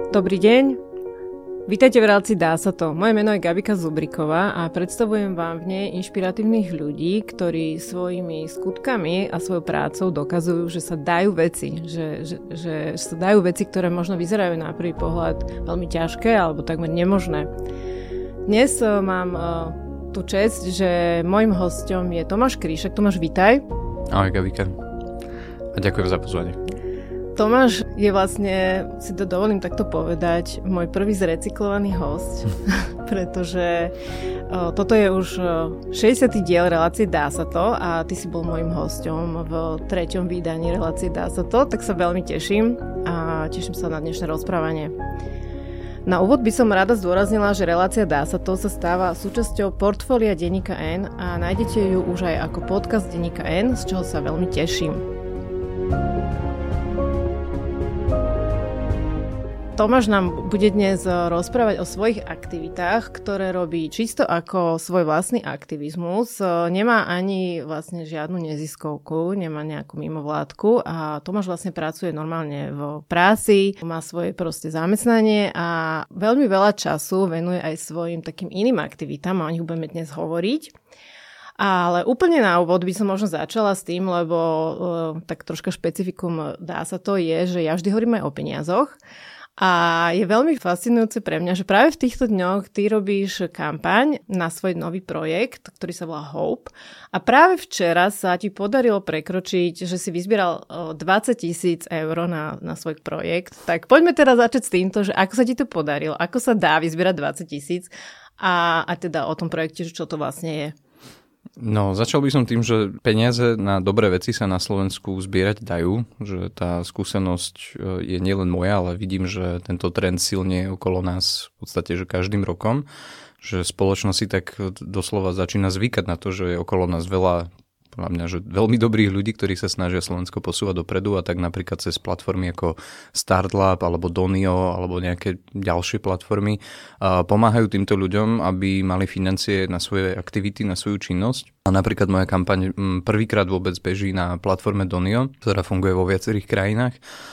Dobrý deň, vítajte v relácii Dá sa to. Moje meno je Gabika Zubriková a predstavujem vám v nej inšpiratívnych ľudí, ktorí svojimi skutkami a svojou prácou dokazujú, že sa dajú veci, že sa dajú veci, ktoré možno vyzerajú na prvý pohľad veľmi ťažké alebo takmer nemožné. Dnes mám tú česť, že môjim hosťom je Tomáš Kríšek. Tomáš, vítaj. Ahoj Gabika a ďakujem za pozvanie. Tomáš je vlastne, si to dovolím takto povedať, môj prvý zrecyklovaný hosť, pretože toto je už 60. diel relácie Dá sa to a ty si bol môjim hosťom v 3. vydaní relácie Dá sa to, tak sa veľmi teším a teším sa na dnešné rozprávanie. Na úvod by som rada zdôraznila, že relácia Dá sa to sa stáva súčasťou portfólia denníka N a nájdete ju už aj ako podcast denníka N, z čoho sa veľmi teším. Tomáš nám bude dnes rozprávať o svojich aktivitách, ktoré robí čisto ako svoj vlastný aktivizmus. Nemá ani vlastne žiadnu neziskovku, nemá nejakú mimovládku a Tomáš vlastne pracuje normálne v práci, má svoje proste zamestnanie a veľmi veľa času venuje aj svojim takým iným aktivitám a o nich budeme dnes hovoriť. Ale úplne na úvod by som možno začala s tým, lebo tak troška špecifikum Dá sa to je, že ja vždy hovorím aj o peniazoch. A je veľmi fascinujúce pre mňa, že práve v týchto dňoch ty robíš kampaň na svoj nový projekt, ktorý sa volá Hope. A práve včera sa ti podarilo prekročiť, že si vyzbieral 20 000 eur na svoj projekt. Tak poďme teraz začať s týmto, že ako sa ti to podarilo, ako sa dá vyzbierať 20 000 a teda o tom projekte, že čo to vlastne je. No, začal by som tým, že peniaze na dobré veci sa na Slovensku zbierať dajú, že tá skúsenosť je nielen moja, ale vidím, že tento trend silne je okolo nás v podstate, že každým rokom, že spoločnosť si tak doslova začína zvykať na to, že je okolo nás veľa, podľa mňa, že veľmi dobrých ľudí, ktorí sa snažia Slovensko posúvať dopredu a tak napríklad cez platformy ako Startlab alebo Donio alebo nejaké ďalšie platformy pomáhajú týmto ľuďom, aby mali financie na svoje aktivity, na svoju činnosť. A napríklad moja kampaň prvýkrát vôbec beží na platforme Donio, ktorá funguje vo viacerých krajinách.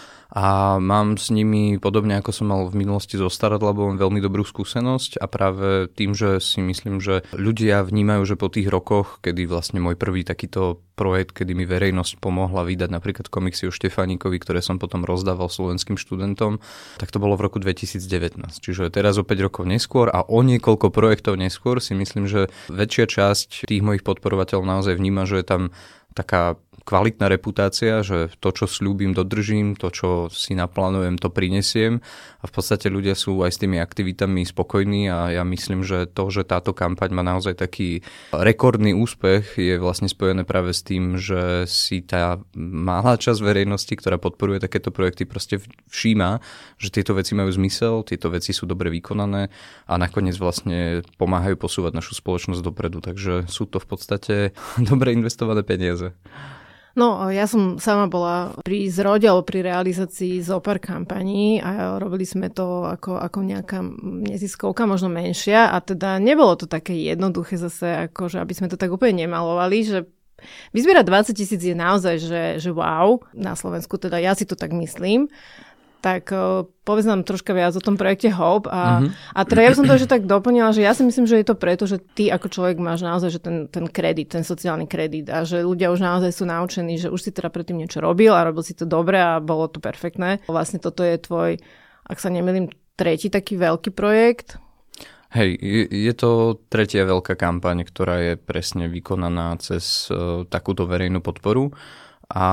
A mám s nimi, podobne ako som mal v minulosti so Startlabom, veľmi dobrú skúsenosť a práve tým, že si myslím, že ľudia vnímajú, že po tých rokoch, kedy vlastne môj prvý takýto projekt, kedy mi verejnosť pomohla vydať napríklad komiksy o Štefánikovi, ktoré som potom rozdával slovenským študentom, tak to bolo v roku 2019. Čiže teraz o 5 rokov neskôr a o niekoľko projektov neskôr si myslím, že väčšia časť tých mojich podporovateľov naozaj vníma, že je tam taká kvalitná reputácia, že to, čo sľúbim, dodržím, to, čo si naplánujem, to prinesiem a v podstate ľudia sú aj s tými aktivitami spokojní a ja myslím, že to, že táto kampaň má naozaj taký rekordný úspech, je vlastne spojené práve s tým, že si tá malá časť verejnosti, ktorá podporuje takéto projekty, proste všíma, že tieto veci majú zmysel, tieto veci sú dobre vykonané a nakoniec vlastne pomáhajú posúvať našu spoločnosť dopredu, takže sú to v podstate dobre investované peniaze. No, ja som sama bola pri zrode alebo pri realizácii zopár kampaní a robili sme to ako nejaká neziskovka, možno menšia a teda nebolo to také jednoduché zase, akože aby sme to tak úplne nemalovali, že vyzbierať 20 000 je naozaj, že wow, na Slovensku, teda ja si to tak myslím. Tak povedz nám troška viac o tom projekte Hope a teda ja som to ešte tak doplnila, že ja si myslím, že je to preto, že ty ako človek máš naozaj že ten kredit, ten sociálny kredit a že ľudia už naozaj sú naučení, že už si teda predtým niečo robil a robil si to dobre a bolo to perfektné. Vlastne toto je tvoj, ak sa nemýlim, tretí taký veľký projekt. Hej, je to tretia veľká kampaň, ktorá je presne vykonaná cez takúto verejnú podporu a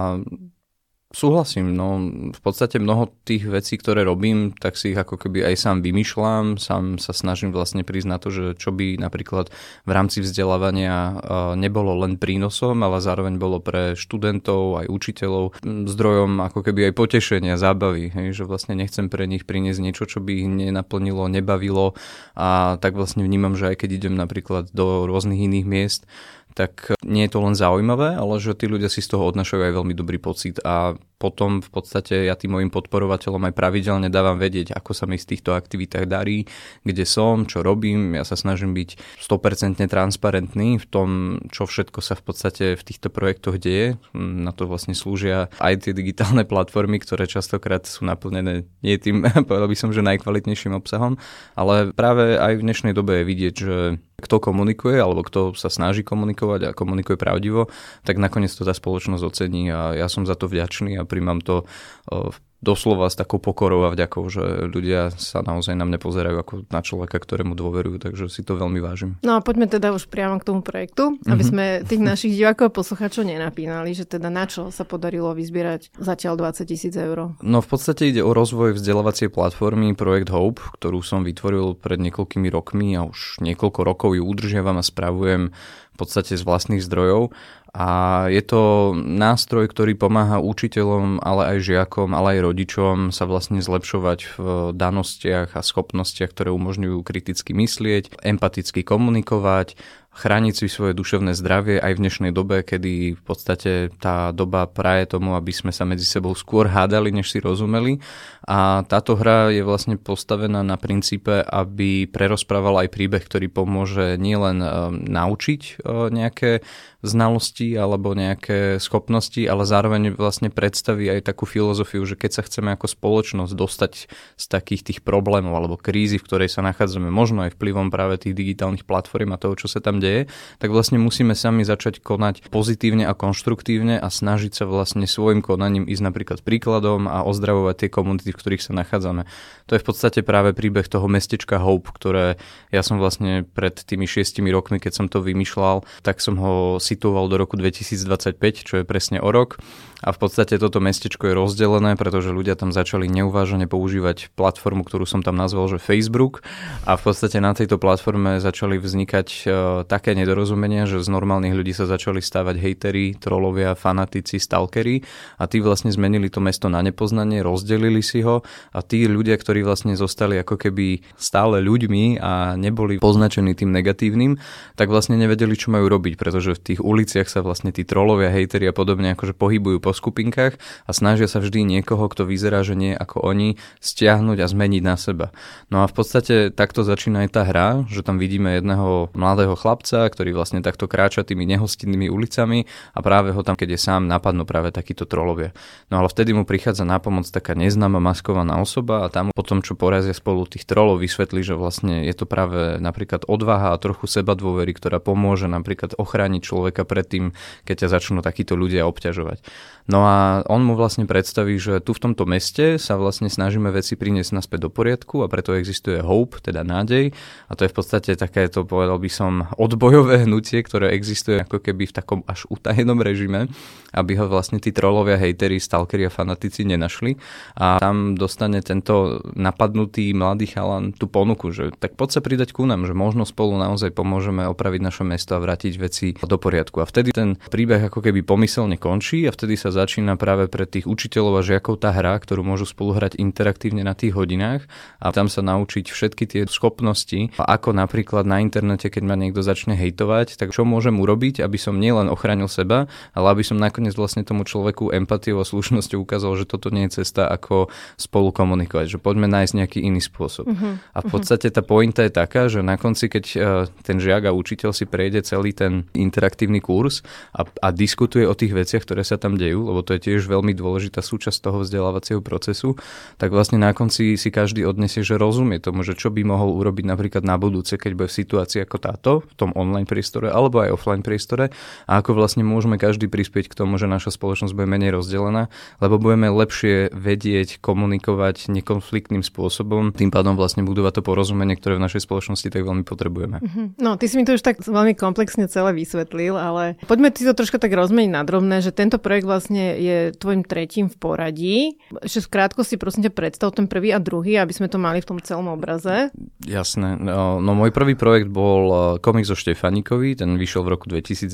súhlasím, no v podstate mnoho tých vecí, ktoré robím, tak si ich ako keby aj sám vymýšľam, sám sa snažím vlastne prísť na to, že čo by napríklad v rámci vzdelávania nebolo len prínosom, ale zároveň bolo pre študentov aj učiteľov zdrojom ako keby aj potešenia, zábavy, hej, že vlastne nechcem pre nich priniesť niečo, čo by ich nenaplnilo, nebavilo a tak vlastne vnímam, že aj keď idem napríklad do rôznych iných miest, tak nie je to len zaujímavé, ale že tí ľudia si z toho odnášajú aj veľmi dobrý pocit a potom v podstate ja tým mojim podporovateľom aj pravidelne dávam vedieť, ako sa mi z týchto aktivitách darí, kde som, čo robím. Ja sa snažím byť 100% transparentný v tom, čo všetko sa v podstate v týchto projektoch deje. Na to vlastne slúžia aj tie digitálne platformy, ktoré častokrát sú naplnené nie tým, povedal by som, že najkvalitnejším obsahom, ale práve aj v dnešnej dobe je vidieť, že kto komunikuje, alebo kto sa snaží komunikovať a komunikuje pravdivo, tak nakoniec to tá spoločnosť ocení a ja som za to vďačný a príjmam to doslova s takou pokorou a vďakou, že ľudia sa naozaj na mňa pozerajú ako na človeka, ktorému dôverujú, takže si to veľmi vážim. No a poďme teda už priamo k tomu projektu, aby sme tých našich divákov a poslucháčov nenapínali, že teda na čo sa podarilo vyzbierať zatiaľ 20 000 eur. No v podstate ide o rozvoj vzdelávacej platformy Projekt Hope, ktorú som vytvoril pred niekoľkými rokmi a už niekoľko rokov ju udržiavam a spravujem v podstate z vlastných zdrojov. A je to nástroj, ktorý pomáha učiteľom, ale aj žiakom, ale aj rodičom sa vlastne zlepšovať v danostiach a schopnostiach, ktoré umožňujú kriticky myslieť, empaticky komunikovať, chrániť si svoje duševné zdravie aj v dnešnej dobe, kedy v podstate tá doba praje tomu, aby sme sa medzi sebou skôr hádali, než si rozumeli. A táto hra je vlastne postavená na princípe, aby prerozprávala aj príbeh, ktorý pomôže nielen naučiť nejaké znalosti alebo nejaké schopnosti, ale zároveň vlastne predstaví aj takú filozofiu, že keď sa chceme ako spoločnosť dostať z takých tých problémov alebo krízy, v ktorej sa nachádzame, možno aj vplyvom práve tých digitálnych platform a toho, čo sa tam deje, tak vlastne musíme sami začať konať pozitívne a konštruktívne a snažiť sa vlastne svojim konaním ísť napríklad príkladom a ozdravovať tie komunity, v ktorých sa nachádzame. To je v podstate práve príbeh toho mestečka Hope, ktoré ja som vlastne pred tými 6 rokmi, keď som to vymýšľal, tak som ho situoval do roku 2025, čo je presne o rok. A v podstate toto mestečko je rozdelené, pretože ľudia tam začali neuvážene používať platformu, ktorú som tam nazval, že Facebook. A v podstate na tejto platforme začali vznikať také nedorozumenia, že z normálnych ľudí sa začali stávať hejteri, trolovia, fanatici, stalkeri a tí vlastne zmenili to mesto na nepoznanie, rozdelili si ho a tí ľudia, ktorí vlastne zostali ako keby stále ľuďmi a neboli poznačení tým negatívnym, tak vlastne nevedeli, čo majú robiť, pretože v tých uliciach sa vlastne tí trolovia, hejteri a podobne akože pohybujú po skupinkách a snažia sa vždy niekoho, kto vyzerá, že nie ako oni, stiahnuť a zmeniť na seba. No a v podstate takto začína aj tá hra, že tam vidíme jedného mladého chlapca, ktorý vlastne takto kráča tými nehostinnými ulicami a práve ho tam, keď je sám, napadnú práve takíto trolovia. No ale vtedy mu prichádza na pomoc taká neznáma maskovaná osoba a tam potom, čo porazia spolu tých trolov, vysvetlí, že vlastne je to práve napríklad odvaha a trochu sebadôvery, ktorá pomôže napríklad ochrániť človeka pred tým, keď ťa začnú takíto ľudia obťažovať. No a on mu vlastne predstaví, že tu v tomto meste sa vlastne snažíme veci priniesť naspäť do poriadku a preto existuje hope, teda nádej. A to je v podstate takéto, povedal by som, odbojové hnutie, ktoré existuje ako keby v takom až utajenom režime, aby ho vlastne tí trolovia, hejteri, stalkeri a fanatici nenašli. A tam dostane tento napadnutý mladý chalan tú ponuku, že tak poď sa pridať ku nám, že možno spolu naozaj pomôžeme opraviť naše mesto a vrátiť veci do poriadku. A vtedy ten príbeh ako keby pomyselne končí a vtedy sa začína práve pre tých učiteľov a žiakov tá hra, ktorú môžu spolu hrať interaktívne na tých hodinách a tam sa naučiť všetky tie schopnosti, ako napríklad na internete, keď ma niekto začne hejtovať, tak čo môžem urobiť, aby som nielen ochránil seba, ale aby som nakoniec vlastne tomu človeku empatiou a slušnosťou ukázal, že toto nie je cesta, ako spolu komunikovať, že poďme nájsť nejaký iný spôsob. A v podstate tá pointa je taká, že na konci, keď ten žiak a učiteľ si prejde celý ten interaktívny kurz a diskutuje o tých veciach, ktoré sa tam dejú, lebo to je tiež veľmi dôležitá súčasť toho vzdelávacieho procesu, tak vlastne na konci si každý odniesie, že rozumie tomu, že čo by mohol urobiť napríklad na budúce, keď bude v situácii ako táto, v tom online priestore alebo aj offline priestore a ako vlastne môžeme každý prispieť k tomu, že naša spoločnosť bude menej rozdelená, lebo budeme lepšie vedieť, komunikovať nekonfliktným spôsobom, tým pádom vlastne budovať to porozumenie, ktoré v našej spoločnosti tak veľmi potrebujeme. No, ty si mi to už tak veľmi komplexne celé vysvetlil, ale poďme si to troška tak rozmeniť na drobné, že tento projekt vlastne je tvojim tretím v poradí. Ešte v krátkosti prosím ťa predstav ten prvý a druhý, aby sme to mali v tom celom obraze. Jasné. No môj prvý projekt bol komik zo Štefánikovi, ten vyšiel v roku 2019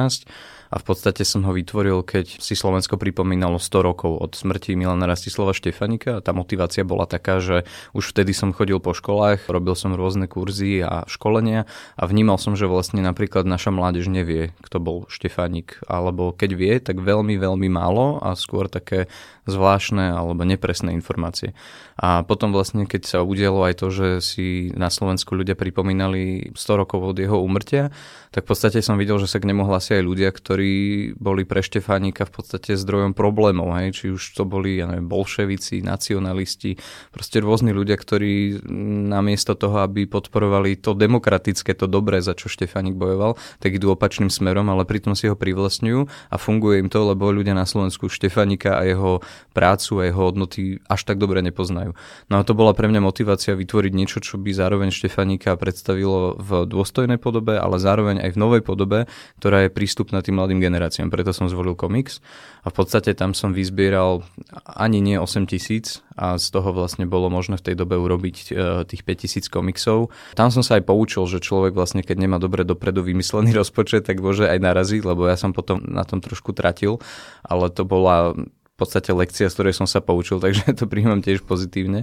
a v podstate som ho vytvoril, keď si Slovensko pripomínalo 100 rokov od smrti Milana Rastislava Štefánika a tá motivácia bola taká, že už vtedy som chodil po školách, robil som rôzne kurzy a školenia a vnímal som, že vlastne napríklad naša mládež nevie vie, kto bol Štefánik, alebo keď vie, tak veľmi, veľmi málo a skôr také zvláštne alebo nepresné informácie. A potom vlastne, keď sa udialo aj to, že si na Slovensku ľudia pripomínali 100 rokov od jeho úmrtia, tak v podstate som videl, že sa k nemu hlasia aj ľudia, ktorí boli pre Štefánika v podstate zdrojom problémov. Hej? Či už to boli, bolševici, nacionalisti, proste rôzni ľudia, ktorí namiesto toho, aby podporovali to demokratické, to dobré, za čo Štefánik bojoval, tak idú opačným smerom, ale pritom si ho privlastňujú a funguje im to, lebo ľudia na Slovensku Štefánika a jeho prácu a jeho hodnoty až tak dobre nepoznajú. No a to bola pre mňa motivácia vytvoriť niečo, čo by zároveň Štefánika predstavilo v dôstojnej podobe, ale zároveň aj v novej podobe, ktorá je prístupná tým mladým generáciám. Preto som zvolil komiks a v podstate tam som vyzbieral ani nie 8,000 a z toho vlastne bolo možné v tej dobe urobiť tých 5,000 komiksov. Tam som sa aj poučil, že človek vlastne, keď nemá dobre dopredu vymyslený rozpočet, tak môže aj naraziť, lebo ja som potom na tom trošku tratil, ale to bola v podstate lekcia, z ktorej som sa poučil, takže to príjmam tiež pozitívne.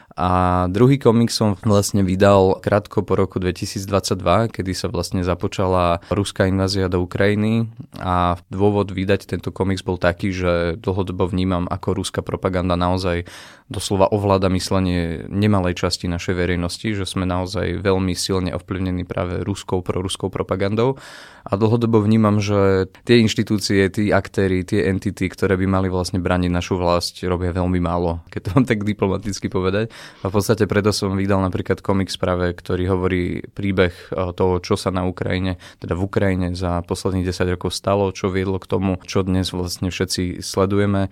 A druhý komik som vlastne vydal krátko po roku 2022, kedy sa vlastne započala ruská invázia do Ukrajiny a dôvod vydať tento komiks bol taký, že dlhodobo vnímam, ako ruská propaganda naozaj doslova ovláda myslenie nemalej časti našej verejnosti, že sme naozaj veľmi silne ovplyvnení práve proruskou propagandou a dlhodobo vnímam, že tie inštitúcie, tí aktéri, tie entity, ktoré by mali vlastne brániť našu vlast, robia veľmi málo, keď to mám tak diplomaticky povedať. A v podstate preto som vydal napríklad komiks práve, ktorý hovorí príbeh toho, čo sa na Ukrajine, teda v Ukrajine za posledných 10 rokov stalo, čo viedlo k tomu, čo dnes vlastne všetci sledujeme,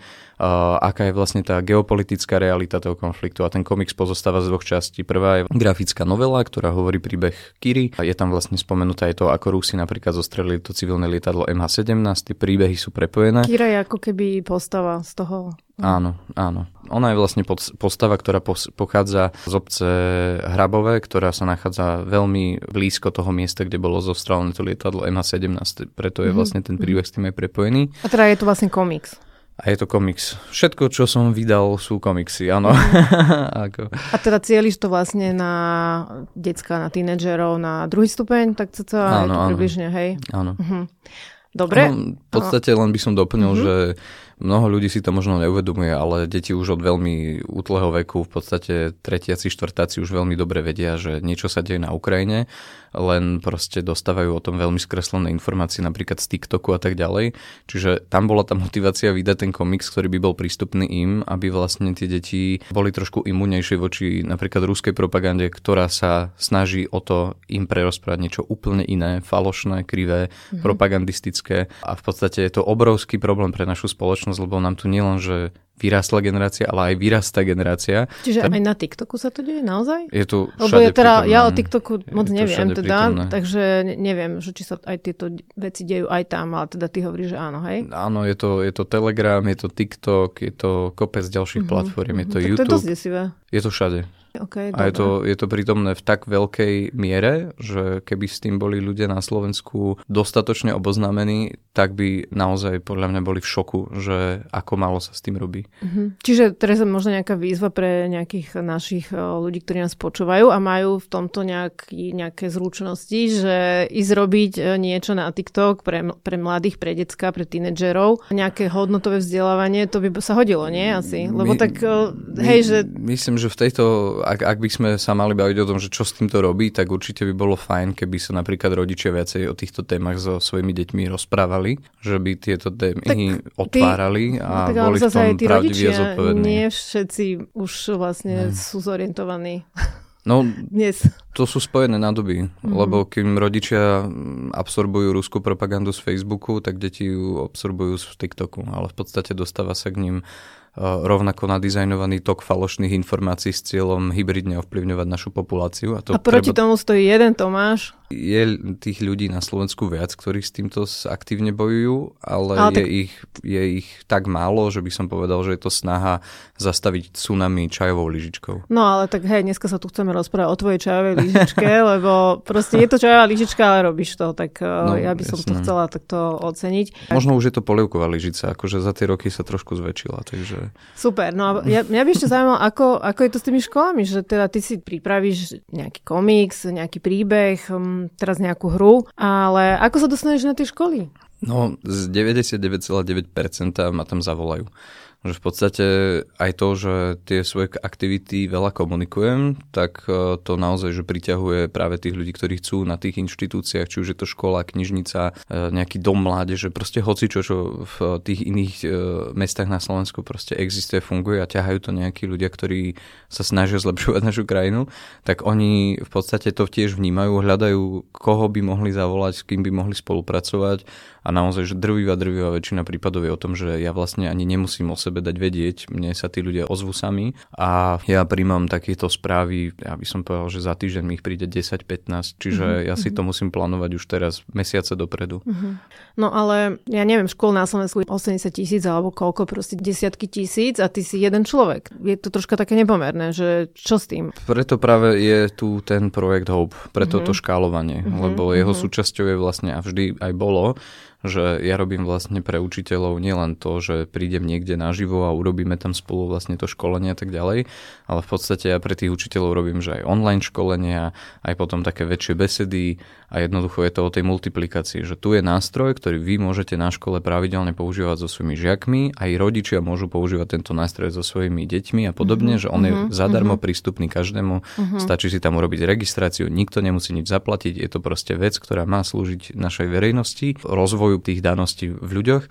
aká je vlastne tá geopolitická realita toho konfliktu. A ten komiks pozostáva z dvoch častí. Prvá je grafická novela, ktorá hovorí príbeh Kyry. Je tam vlastne spomenuté aj to, ako Rusi napríklad zostrelili to civilné lietadlo MH17. Tie príbehy sú prepojené. Kyra je ako keby postava z toho. Áno, áno. Ona je vlastne postava, ktorá pochádza z obce Hrabové, ktorá sa nachádza veľmi blízko toho miesta, kde bolo zostrelené to lietadlo MH17. Preto je vlastne ten príbeh s tým aj prepojený. A teda je to vlastne komiks. A je to komiks. Všetko, čo som vydal, sú komiksy, áno. A teda cieliš to vlastne na decka, na tínedžerov, na druhý stupeň, tak to je to približne, hej? Áno. Dobre. No, v podstate len by som doplnil, že mnoho ľudí si to možno neuvedomuje, ale deti už od veľmi útleho veku, v podstate tretiaci, štvrtáci už veľmi dobre vedia, že niečo sa deje na Ukrajine, len proste dostávajú o tom veľmi skreslené informácie, napríklad z TikToku a tak ďalej. Čiže tam bola tá motivácia vydať ten komiks, ktorý by bol prístupný im, aby vlastne tie deti boli trošku imúnnejšie voči napríklad ruskej propagande, ktorá sa snaží o to im prerozprávať niečo úplne iné, falošné, krivé, propagandistické. A v podstate je to obrovský problém pre našu spoločnosť, lebo nám tu nielen, že vyrástla generácia, ale aj vyrastá generácia. Čiže aj na TikToku sa to deje naozaj? Je tu všade prítomné. Ja o TikToku moc neviem, teda, takže neviem, že či sa aj tieto veci dejú aj tam, ale teda ty hovoríš, že áno, hej? Áno, je to Telegram, je to TikTok, je to kopec ďalších platform, je to YouTube. To je dosť desivé. Je to všade. Okay, a je to prítomné v tak veľkej miere, že keby s tým boli ľudia na Slovensku dostatočne oboznámení, tak by naozaj podľa mňa boli v šoku, že ako málo sa s tým robí. Čiže teraz je možno nejaká výzva pre nejakých našich ľudí, ktorí nás počúvajú a majú v tomto nejaké zručnosti, že ísť robiť niečo na TikTok pre mladých, pre decka, pre tínedžerov, nejaké hodnotové vzdelávanie, to by sa hodilo, nie? Asi. Lebo myslím, že v tejto ak by sme sa mali baviť o tom, že čo s týmto robí, tak určite by bolo fajn, keby sa napríklad rodičia viacej o týchto témach so svojimi deťmi rozprávali, že by tieto témy otvárali a boli v tom pravdiví a zodpovední. Nie všetci už vlastne sú zorientovaní. No, dnes. To sú spojené nádoby, lebo kým rodičia absorbujú ruskú propagandu z Facebooku, tak deti ju absorbujú z TikToku, ale v podstate dostáva sa k ním rovnako nadizajnovaný tok falošných informácií s cieľom hybridne ovplyvňovať našu populáciu. A proti tomu stojí jeden Tomáš. Je tých ľudí na Slovensku viac, ktorí s týmto aktívne bojujú, ale je ich tak málo, že by som povedal, že je to snaha zastaviť tsunami čajovou lyžičkou. No ale tak hej, dneska sa tu chceme rozprávať o tvojej čajovej lyžičke, lebo proste je to čajová lyžička, ale robíš to, tak ja by som to chcela takto oceniť. Možno už je to polievková lyžica, akože za tie roky sa trošku zväčšila, takže... Super, no a mňa by ešte zaujímalo, ako je to s tými školami, že teda ty si pripravíš nejaký komiks, nejaký príbeh, teraz nejakú hru, ale ako sa dostaneš na tie školy? No, z 99,9% ma tam zavolajú. Že v podstate aj to, že tie svoje aktivity veľa komunikujem, tak to naozaj, že priťahuje práve tých ľudí, ktorí chcú na tých inštitúciách, či už je to škola, knižnica, nejaký dom mládeže, proste hocičo, čo v tých iných mestách na Slovensku proste existuje, funguje a ťahajú to nejakí ľudia, ktorí sa snažia zlepšovať našu krajinu, tak oni v podstate to tiež vnímajú, hľadajú, koho by mohli zavolať, s kým by mohli spolupracovať a naozaj, že drvivá väčšina prípadov je o tom, že ja vlastne ani nemusím o sebe dať vedieť, mne sa tí ľudia ozvú sami a ja príjmam takéto správy, ja by som povedal, že za týždeň mi ich príde 10-15, čiže ja si to musím plánovať už teraz mesiace dopredu. No ale ja neviem, škôl na Slovensku 80,000 alebo koľko, proste desiatky tisíc a ty si jeden človek. Je to troška také nepomerné, že čo s tým? Preto práve je tu ten projekt Hope, preto to škálovanie, lebo jeho súčasťou je vlastne a vždy aj bolo, že ja robím vlastne pre učiteľov nielen to, že prídem niekde naživo a urobíme tam spolu vlastne to školenie a tak ďalej, ale v podstate ja pre tých učiteľov robím, že aj online školenia, aj potom také väčšie besedy a jednoducho je to o tej multiplikácii, že tu je nástroj, ktorý vy môžete na škole pravidelne používať so svojimi žiakmi, aj rodičia môžu používať tento nástroj so svojimi deťmi a podobne, že on je zadarmo prístupný každému, stačí si tam urobiť registráciu, nikto nemusí nič zaplatiť, je to proste vec, ktorá má slúžiť našej verejnosti, rozvoju tých daností v ľuďoch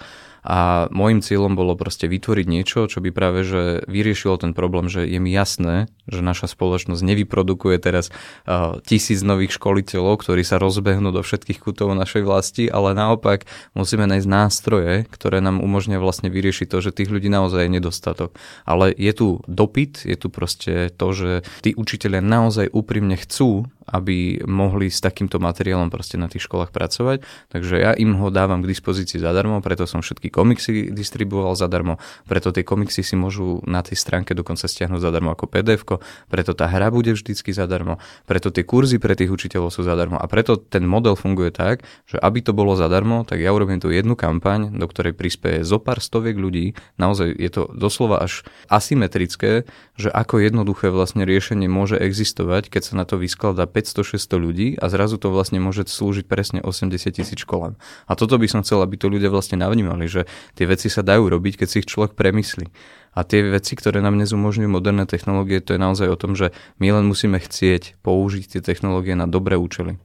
a môjim cieľom bolo proste vytvoriť niečo, čo by práve že vyriešilo ten problém, že je mi jasné, že naša spoločnosť nevyprodukuje teraz 1000 nových školiteľov, ktorí sa rozbehnú do všetkých kútov našej vlasti, ale naopak musíme nájsť nástroje, ktoré nám umožnia vlastne vyriešiť to, že tých ľudí naozaj je nedostatok. Ale je tu dopyt, je tu proste to, že tí učitelia naozaj úprimne chcú, aby mohli s takýmto materiálom proste na tých školách pracovať. Takže ja im ho dávam k dispozícii zadarmo, preto som všetky komiksy distribuoval zadarmo, preto tie komiksy si môžu na tej stránke dokonca stiahnuť zadarmo ako PDF-ko, preto tá hra bude vždycky zadarmo, preto tie kurzy pre tých učiteľov sú zadarmo a preto ten model funguje tak, že aby to bolo zadarmo, tak ja urobím tú jednu kampaň, do ktorej prispieje zo pár stoviek ľudí. Naozaj je to doslova až asymetrické, že ako jednoduché vlastne riešenie môže existovať, keď sa na to vyskladá 500-600 ľudí a zrazu to vlastne môže slúžiť presne 80,000 školám. A toto by som chcel, aby to ľudia vlastne navnímali, že tie veci sa dajú robiť, keď si ich človek premyslí. A tie veci, ktoré nám dnes umožňujú moderné technológie, to je naozaj o tom, že my len musíme chcieť použiť tie technológie na dobré účely.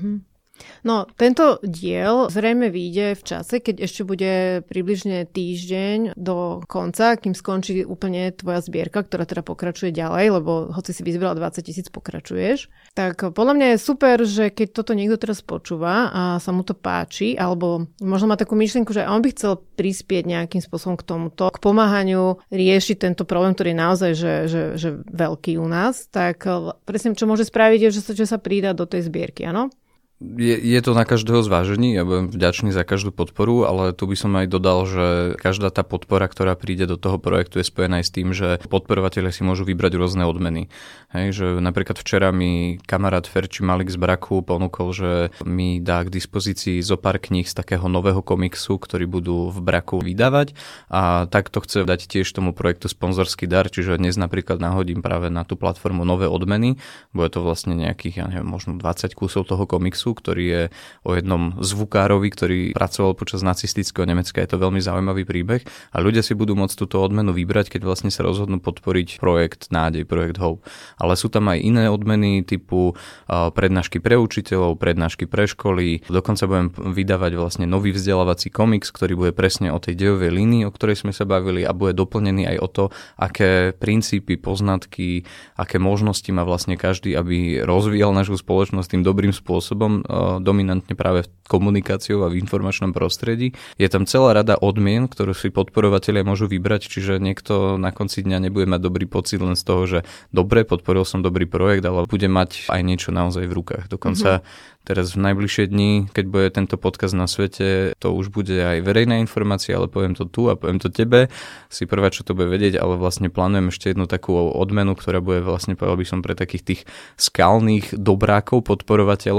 No, tento diel zrejme vyjde v čase, keď ešte bude približne týždeň do konca, kým skončí úplne tvoja zbierka, ktorá teda pokračuje ďalej, lebo hoci si vyzbierala 20,000, pokračuješ. Tak podľa mňa je super, že keď toto niekto teraz počúva a sa mu to páči, alebo možno má takú myšlienku, že on by chcel prispieť nejakým spôsobom k tomuto, k pomáhaniu riešiť tento problém, ktorý je naozaj že veľký u nás, tak presne čo môže spraviť, je, že sa pridá do tej zbierky, áno? Je to na každého zvážení, ja budem vďačný za každú podporu, ale tu by som aj dodal, že každá tá podpora, ktorá príde do toho projektu, je spojená aj s tým, že podporovatelia si môžu vybrať rôzne odmeny. Hej, že napríklad včera mi kamarát Ferči Malik z Braku ponúkol, že mi dá k dispozícii zo pár kníh z takého nového komiksu, ktorý budú v Braku vydávať a takto chce dať tiež tomu projektu sponzorský dar, čiže dnes napríklad nahodím práve na tú platformu nové odmeny, bude to vlastne nejakých, ja neviem, možno 20 kusov toho komiksu, ktorý je o jednom zvukárovi, ktorý pracoval počas nacistického Nemecka. Je to veľmi zaujímavý príbeh a ľudia si budú môcť túto odmenu vybrať, keď vlastne sa rozhodnú podporiť projekt Nádej, projekt Hope. Ale sú tam aj iné odmeny typu prednášky pre učiteľov, prednášky pre školy. Dokonca budem vydávať vlastne nový vzdelávací komiks, ktorý bude presne o tej dejovej línii, o ktorej sme sa bavili a bude doplnený aj o to, aké princípy, poznatky, aké možnosti má vlastne každý, aby rozvíjal našu spoločnosť tým dobrým spôsobom, dominantne práve komunikáciou a v informačnom prostredí. Je tam celá rada odmien, ktorú si podporovatelia môžu vybrať, čiže niekto na konci dňa nebude mať dobrý pocit len z toho, že dobre, podporil som dobrý projekt, ale bude mať aj niečo naozaj v rukách. Dokonca teraz v najbližšie dni, keď bude tento podcast na svete, to už bude aj verejná informácia, ale poviem to tu a poviem to tebe. Si prvá, čo to bude vedieť, ale vlastne plánujem ešte jednu takú odmenu, ktorá bude vlastne, povedal by som, pre takých tých skalných dobrákov, podporovateľov a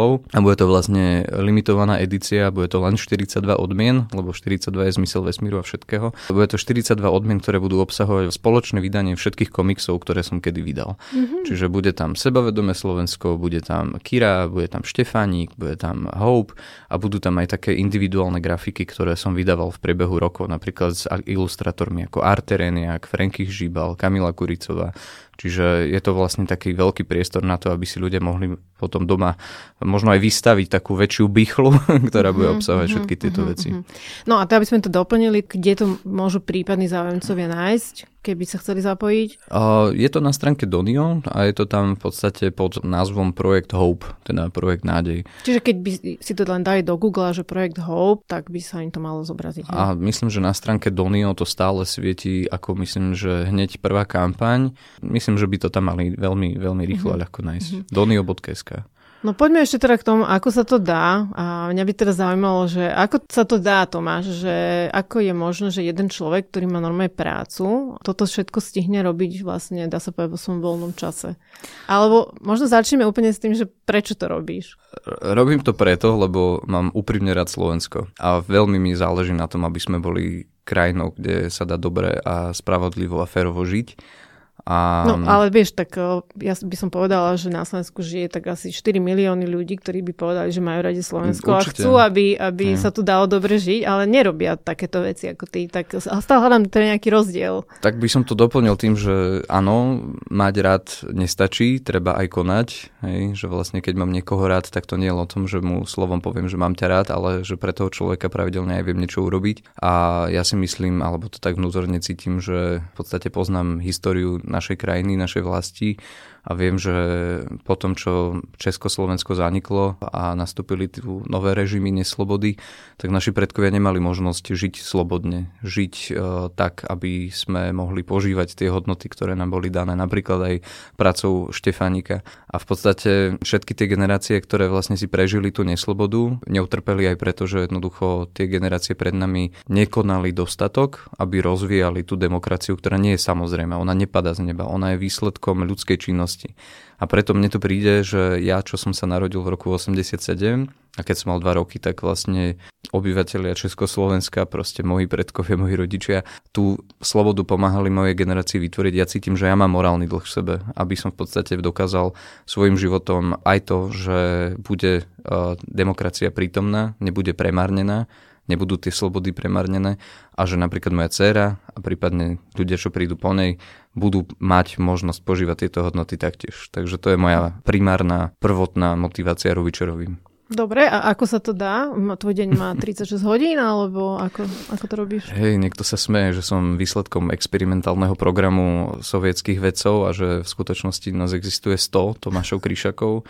bude to vlastne limitovaná edícia, bude to len 42 odmien, lebo 42 je zmysel vesmíru a všetkého. Bude to 42 odmien, ktoré budú obsahovať spoločné vydanie všetkých komiksov, ktoré som kedy vydal. Čiže bude tam Sebavedomé Slovensko, bude tam Kira, bude tam Štefánik, bude tam Hope a budú tam aj také individuálne grafiky, ktoré som vydával v priebehu rokov, napríklad s ilustrátormi ako Arte Reniak, Franky Žibal, Kamila Kuricová. Čiže je to vlastne taký veľký priestor na to, aby si ľudia mohli potom doma možno aj vystaviť takú väčšiu bichlu, ktorá bude obsahovať všetky tieto veci. No a to, aby sme to doplnili, kde to môžu prípadní záujemcovia nájsť, keby sa chceli zapojiť? Je to na stránke Donio a je to tam v podstate pod názvom Projekt Hope, teda Projekt Nádej. Čiže keď by si to len dali do Google, že Projekt Hope, tak by sa im to malo zobraziť. Ne? A myslím, že na stránke Donio to stále svieti ako myslím, že hneď prvá kampaň. Myslím, že by to tam mali veľmi, veľmi rýchlo a ľahko nájsť. Donio.sk. No poďme ešte teda k tomu, ako sa to dá. A mňa by teda zaujímalo, že ako sa to dá, Tomáš, že ako je možné, že jeden človek, ktorý má normálne prácu, toto všetko stihne robiť vlastne, dá sa povedať, vo svojom voľnom čase. Alebo možno začneme úplne s tým, že prečo to robíš? Robím to preto, lebo mám úprimne rád Slovensko. A veľmi mi záleží na tom, aby sme boli krajinou, kde sa dá dobre a spravodlivo a férovo žiť. No, ale vieš, tak ja by som povedala, že na Slovensku žije tak asi 4 milióny ľudí, ktorí by povedali, že majú radi Slovensko a chcú, aby sa tu dalo dobre žiť, ale nerobia takéto veci ako ty. Tak stále hľadám teda nejaký rozdiel. Tak by som to doplnil tým, že áno, mať rád nestačí, treba aj konať. Hej? Že vlastne keď mám niekoho rád, tak to nie je o tom, že mu slovom poviem, že mám ťa rád, ale že pre toho človeka pravidelne aj viem niečo urobiť. A ja si myslím, alebo to tak vnútorne cítim, že v podstate poznám históriu našej krajiny, našej vlasti a viem, že po tom, čo Československo zaniklo a nastúpili tu nové režimy neslobody, tak naši predkovia nemali možnosť žiť slobodne. Žiť tak, aby sme mohli požívať tie hodnoty, ktoré nám boli dané, napríklad aj pracou Štefánika. A v podstate všetky tie generácie, ktoré vlastne si prežili tú neslobodu, neutrpeli aj preto, že jednoducho tie generácie pred nami nekonali dostatok, aby rozvíjali tú demokraciu, ktorá nie je samozrejmá. Ona nepadá z neba, ona je výsledkom ľudskej činnosti. A preto mne to príde, že ja, čo som sa narodil v roku 87 a keď som mal 2 roky, tak vlastne obyvatelia Československa, proste moji predkovia, moji rodičia, tú slobodu pomáhali mojej generácii vytvoriť. Ja cítim, že ja mám morálny dlh v sebe, aby som v podstate dokázal svojim životom aj to, že bude demokracia prítomná, nebude premárnená, nebudú tie slobody premárnené a že napríklad moja dcéra a prípadne ľudia, čo prídu po nej, budú mať možnosť požívať tieto hodnoty taktiež. Takže to je moja primárna, prvotná motivácia robiť, čo robím. Dobre, a ako sa to dá? Tvoj deň má 36 hodín, alebo ako to robíš? Hej, niekto sa smeje, že som výsledkom experimentálneho programu sovietských vedcov a že v skutočnosti nás existuje 100 Tomášov Kryšakov,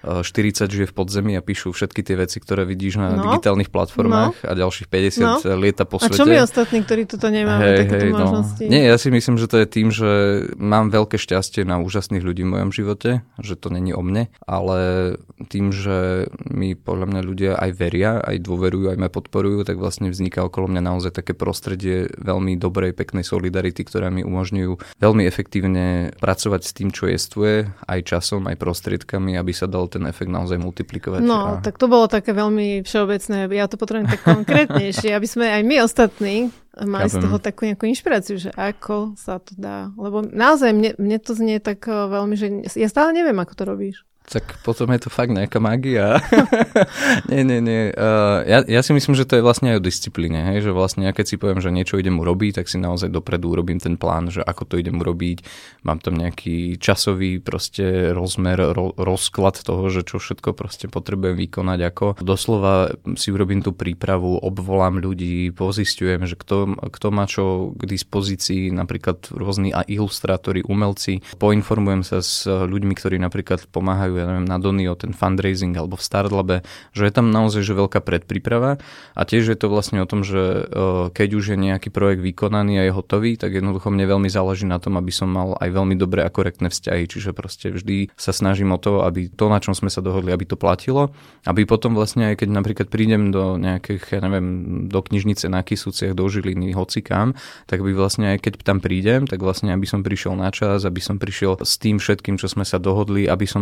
40 žije v podzemí a píšu všetky tie veci, ktoré vidíš na digitálnych platformách a ďalších 50 lieta po svete. A čo my ostatní, ktorí toto nemáme, takéto možnosti? Nie, ja si myslím, že to je tým, že mám veľké šťastie na úžasných ľudí v mojom živote, že to není o mne, ale tým, že mi podľa mňa ľudia aj veria, aj dôverujú, aj ma podporujú, tak vlastne vzniká okolo mňa naozaj také prostredie veľmi dobrej, peknej solidarity, ktorá mi umožňujú veľmi efektívne pracovať s tým, čo jestvuje, aj časom, aj prostriedkami, aby sa dal ten efekt naozaj multiplikovať. No, tak to bolo také veľmi všeobecné. Ja to potrebujem tak konkrétnejšie, aby sme aj my ostatní mali z toho takú nejakú inšpiráciu, že ako sa to dá. Lebo naozaj mne to znie tak veľmi, že ja stále neviem, ako to robíš. Tak potom je to fakt nejaká magia. Nie. Ja si myslím, že to je vlastne aj o disciplíne. Hej? Že vlastne ja keď si poviem, že niečo idem urobiť, tak si naozaj dopredu urobím ten plán, že ako to idem urobiť. Mám tam nejaký časový proste rozmer, rozklad toho, že čo všetko proste potrebujem vykonať. Ako doslova si urobím tú prípravu, obvolám ľudí, pozisťujem, že kto má čo k dispozícii, napríklad rôzni ilustrátori, umelci. Poinformujem sa s ľuďmi, ktorí napríklad pomáhajú na Donio, ten fundraising alebo v Startlabe, že je tam naozaj že veľká predpríprava a tiež je to vlastne o tom, že keď už je nejaký projekt vykonaný a je hotový, tak jednoducho mne veľmi záleží na tom, aby som mal aj veľmi dobré a korektné vzťahy, čiže proste vždy sa snažím o to, aby to, na čom sme sa dohodli, aby to platilo, aby potom vlastne aj keď napríklad prídem do nejakých, do knižnice na Kysuciach, do Žiliny, hocikám, tak by vlastne aj keď tam prídem, tak vlastne aby som prišiel na čas, aby som prišiel s tým všetkým, čo sme sa dohodli, aby som tým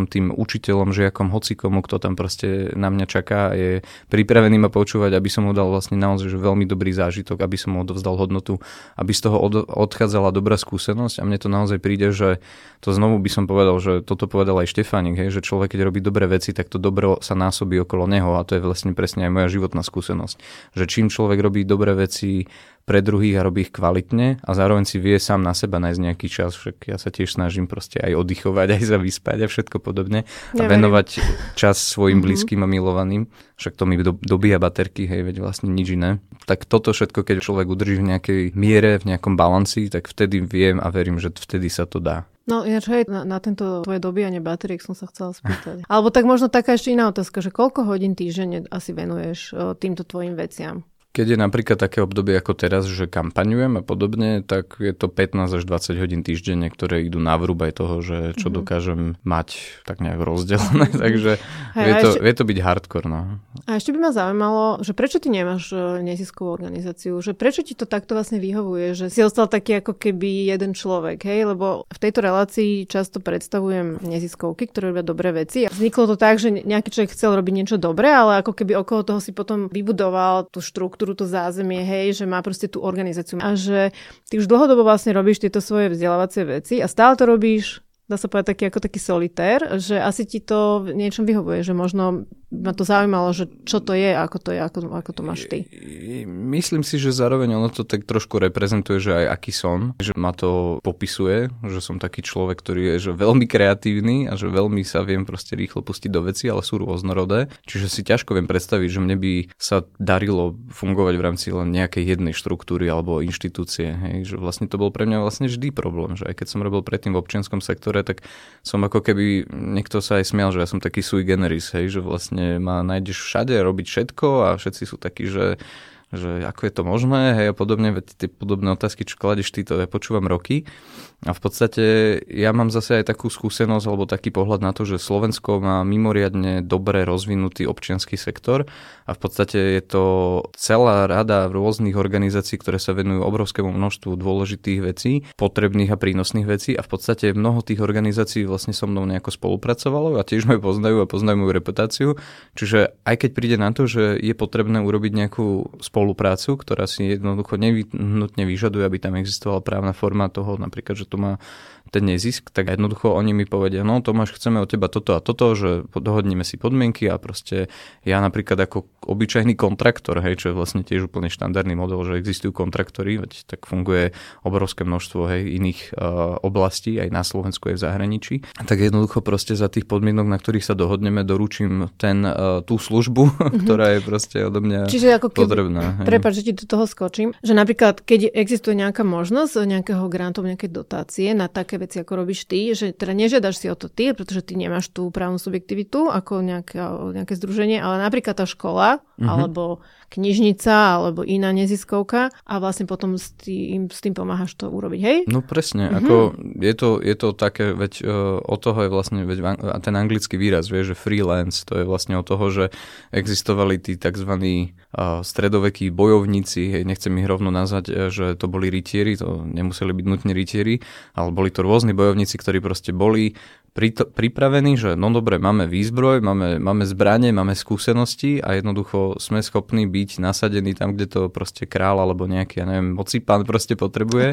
učiteľom, žiakom, hocikomu, kto tam proste na mňa čaká, je pripravený ma počúvať, aby som mu dal vlastne naozaj že veľmi dobrý zážitok, aby som mu odovzdal hodnotu, aby z toho odchádzala dobrá skúsenosť. A mne to naozaj príde, že to znovu by som povedal, že toto povedal aj Štefánik, hej, že človek, keď robí dobré veci, tak to dobro sa násobí okolo neho a to je vlastne presne aj moja životná skúsenosť. Že čím človek robí dobré veci pre druhých a robí ich kvalitne a zároveň si vie sám na seba nájsť nejaký čas, však ja sa tiež snažím proste aj oddychovať, aj sa vyspať a všetko podobne a venovať čas svojim blízkym a milovaným, však to mi dobíja baterky, hej, veď vlastne nič iné. Tak toto všetko, keď človek udrží v nejakej miere, v nejakom balanci, tak vtedy viem a verím, že vtedy sa to dá. No ináč hej, na tento tvoje dobíjanie batériek som sa chcela spýtať. Alebo tak možno taká ešte iná otázka, že koľko hodín týždenne asi venuješ týmto tvojim veciam? Keď je napríklad také obdobie ako teraz, že kampaňujem a podobne, tak je to 15 až 20 hodín týždenne, ktoré idú na vrúb aj toho, že čo dokážem mať tak nejak rozdelené. Takže vie to byť hardcore. No. A ešte by ma zaujímalo, že prečo ty nemáš neziskovú organizáciu? Že prečo ti to takto vlastne vyhovuje? Že si ostal taký ako keby jeden človek, hej? Lebo v tejto relácii často predstavujem neziskovky, ktoré robia dobré veci. A vzniklo to tak, že nejaký človek chcel robiť niečo dobré, ale ako keby okolo toho si potom vybudoval tú štruktúru, to zázemie, hej, že má proste tú organizáciu. A že ty už dlhodobo vlastne robíš tieto svoje vzdelávacie veci a stále to robíš, dá sa povedať, taký solitér, že asi ti to v niečom vyhovuje, že možno ma to zaujímalo, že čo to je, ako to máš ty. Myslím si, že zároveň ono to tak trošku reprezentuje, že aj aký som, že ma to popisuje, že som taký človek, ktorý je že veľmi kreatívny a že veľmi sa viem proste rýchlo pustiť do veci, ale sú rôznorodé. Čiže si ťažko viem predstaviť, že mne by sa darilo fungovať v rámci len nejakej jednej štruktúry alebo inštitúcie. Hej? Že vlastne to bol pre mňa vlastne vždy problém, že aj keď som robil predtým v občianskom sektore, tak som ako keby, niekto sa aj smial, že ja som taký sui generis, hej? Že vlastne ma nájdeš všade robiť všetko a všetci sú takí, že ako je to možné, hej, a podobne, veď tie podobné otázky, čo kladeš ty, to ja počúvam roky. A v podstate ja mám zase aj takú skúsenosť alebo taký pohľad na to, že Slovensko má mimoriadne dobre rozvinutý občiansky sektor a v podstate je to celá rada rôznych organizácií, ktoré sa venujú obrovskému množstvu dôležitých vecí, potrebných a prínosných vecí a v podstate mnoho tých organizácií vlastne so mnou nejako spolupracovalo a tiež ma poznajú a poznajú moju reputáciu. Čiže aj keď príde na to, že je potrebné urobiť nejakú spoluprácu, ktorá si jednoducho nutne vyžaduje, aby tam existovala právna forma toho, napríklad, že to má ten nezisk, tak jednoducho oni mi povedia, no Tomáš, chceme od teba toto a toto, že dohodníme si podmienky a proste ja napríklad ako obyčajný kontraktor, hej, čo je vlastne tiež úplne štandardný model, že existujú kontraktori, veď tak funguje obrovské množstvo iných oblastí, aj na Slovensku, aj v zahraničí. Tak jednoducho proste za tých podmienok, na ktorých sa dohodneme, doručím tú službu, ktorá je proste odo mňa potrebná. Prepáč, že ti do toho skočím, že napríklad, keď existuje nejaká možnosť nejakého grantu, nejakej dotácie na také veci, ako robíš ty, že teda nežiadaš si o to ty, pretože ty nemáš tú právnu subjektivitu ako nejaké združenie, ale napríklad tá škola alebo knižnica alebo iná neziskovka a vlastne potom s tým pomáhaš to urobiť, hej? No presne, ako je to také, veď od toho je vlastne ten anglický výraz, vieš, že freelance, to je vlastne od toho, že existovali tí takzvaní stredovekí bojovníci, hej, nechcem ich rovno nazvať, že to boli rytieri, to nemuseli byť nutne rytieri, ale boli to rôzni bojovníci, ktorí proste boli pripravení, že no dobre, máme výzbroj, máme zbrane, máme skúsenosti a jednoducho sme schopní byť nasadení tam, kde to proste král alebo nejaký, ja neviem, mocipán proste potrebuje.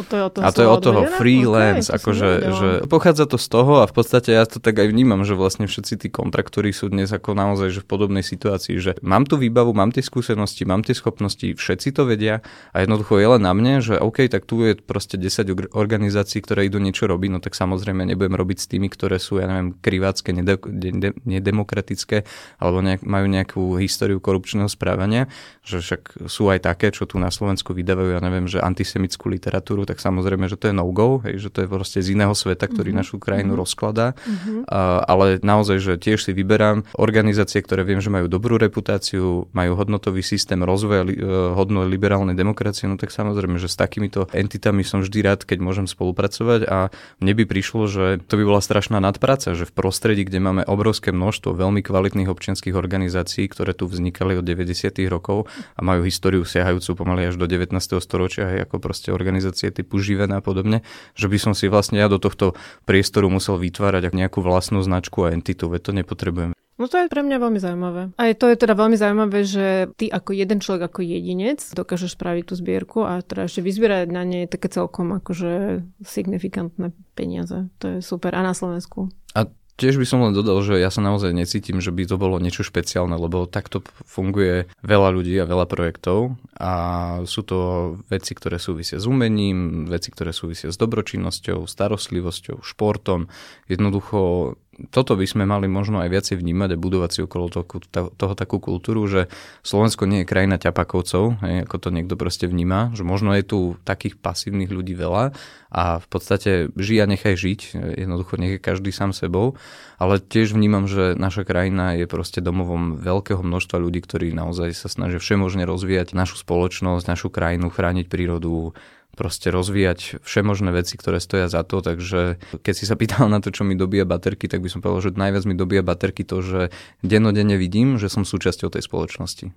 A to je od toho freelance, okay, akože že pochádza to z toho a v podstate ja to tak aj vnímam, že vlastne všetci tí kontraktori sú dnes ako naozaj že v podobnej situácii, že mám tú výbavu, mám tie skúsenosti, mám tie schopnosti, všetci to vedia a jednoducho je len na mne, že OK, tak tu je proste 10 organizácií, ktoré idú niečo robiť, no tak samozrejme nebudem robiť s tými, ktoré sú, ja neviem, krivácké, nedemokratické alebo majú nejakú históriu korupčného správania, že však sú aj také, čo tu na Slovensku vydávajú, ja neviem, že antisemickú literatúru, tak samozrejme, že to je no-go, hej, že to je proste z iného sveta, ktorý našu krajinu rozkladá. Ale naozaj, že tiež si vyberám organizácie, ktoré viem, že majú dobrú reputáciu, majú hodnotový systém rozvoja hodnú liberálnej demokracie, no tak samozrejme, že s takýmito entitami som vždy rád, keď môžem spolupracovať a mne by prišlo, že to by bola strašná nadpráca, že v prostredí, kde máme obrovské množstvo veľmi kvalitných občianskych organizácií, ktoré tu vznikali od 90. rokov a majú históriu siahajúcu pomaly až do 19. storočia, ako proste organizácie typu Živená a podobne, že by som si vlastne ja do tohto priestoru musel vytvárať nejakú vlastnú značku a entitu, veď to nepotrebujem. No to je pre mňa veľmi zaujímavé. A to je teda veľmi zaujímavé, že ty ako jeden človek, ako jedinec dokážeš spraviť tú zbierku a teda ešte vyzbierať na nej také celkom akože signifikantné peniaze. To je super. A na Slovensku. A tiež by som len dodal, že ja sa naozaj necítim, že by to bolo niečo špeciálne, lebo takto funguje veľa ľudí a veľa projektov a sú to veci, ktoré súvisia s umením, veci, ktoré súvisia s dobročinnosťou, starostlivosťou, športom. Jednoducho toto by sme mali možno aj viacej vnímať a budovať si okolo toho takú kultúru, že Slovensko nie je krajina ťapakovcov, ako to niekto proste vníma, že možno je tu takých pasívnych ľudí veľa a v podstate žij a nechaj žiť, jednoducho nech je každý sám sebou, ale tiež vnímam, že naša krajina je proste domovom veľkého množstva ľudí, ktorí naozaj sa snažia všemožne rozvíjať našu spoločnosť, našu krajinu, chrániť prírodu, proste rozvíjať všemožné veci, ktoré stoja za to, takže keď si sa pýtal na to, čo mi dobíja baterky, tak by som povedal, že najviac mi dobíja baterky to, že dennodenne vidím, že som súčasťou tej spoločnosti.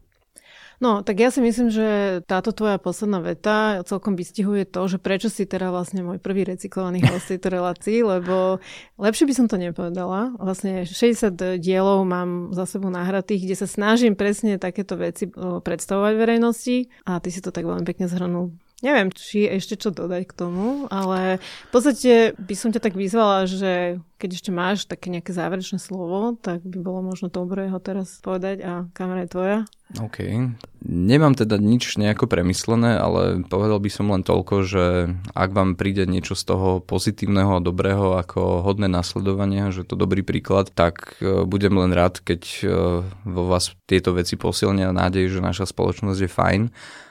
No, tak ja si myslím, že táto tvoja posledná veta celkom vystihuje to, že prečo si teda vlastne môj prvý recyklovaný host tejto relácii, lebo lepšie by som to nepovedala. Vlastne 60 dielov mám za sebou nahratých, kde sa snažím presne takéto veci predstavovať verejnosti a ty si to tak veľmi pekne zhrnul. Neviem, či ešte čo dodať k tomu, ale v podstate by som ťa tak vyzvala, že keď ešte máš také nejaké záverečné slovo, tak by bolo možno dobré ho teraz povedať a kamera je tvoja. OK. Nemám teda nič nejako premyslené, ale povedal by som len toľko, že ak vám príde niečo z toho pozitívneho a dobrého ako hodné nasledovania, že to dobrý príklad, tak budem len rád, keď vo vás tieto veci posilnia nádej, že naša spoločnosť je fajn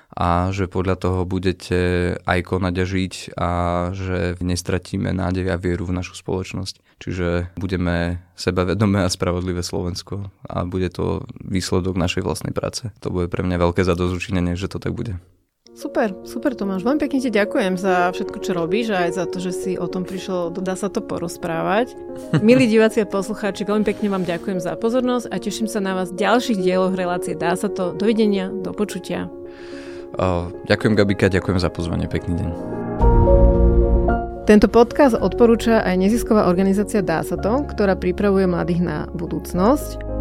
a že podľa toho budete aj konať a žiť a že nestratíme nádej a vieru v našu spoločnosť. Čiže budeme sebavedomé a spravodlivé Slovensko a bude to výsledok našej vlastnej práce. To bude pre mňa veľké zadozučinenie, že to tak bude. Super Tomáš. Veľmi pekne ti ďakujem za všetko, čo robíš a aj za to, že si o tom prišiel, dá sa to porozprávať. Milí diváci a poslucháči, veľmi pekne vám ďakujem za pozornosť a teším sa na vás v ďalších dieloch relácie Dá sa to. Dovidenia, do počutia. Ďakujem Gabika, ďakujem za pozvanie, pekný deň. Tento podcast odporúča aj nezisková organizácia Dá sa to, ktorá pripravuje mladých na budúcnosť.